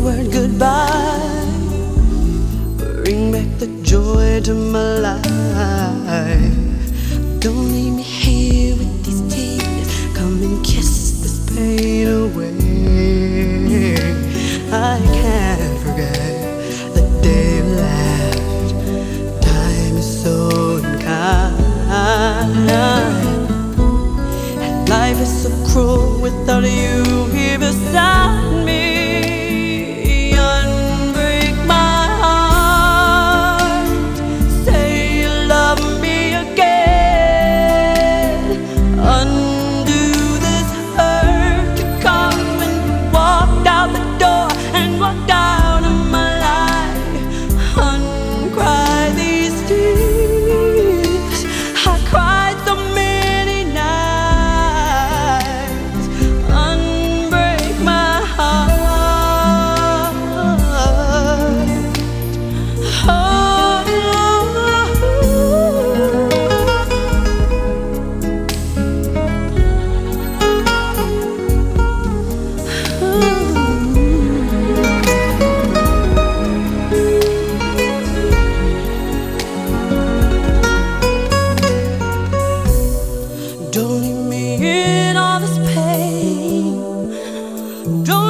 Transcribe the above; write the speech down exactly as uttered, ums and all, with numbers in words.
word goodbye. Bring back the joy to my life. Don't leave me here with these tears. Come and kiss this pain away. I can't forget the day you left. Time is so unkind, and life is so cruel without you here beside me. Unbreak my heart. Say you love me again. Undo this hurt. You come and walked out the door and walked out of my life. Uncry these tears. I cried so many nights. Unbreak my heart. Oh, don't leave me in all this pain. Don't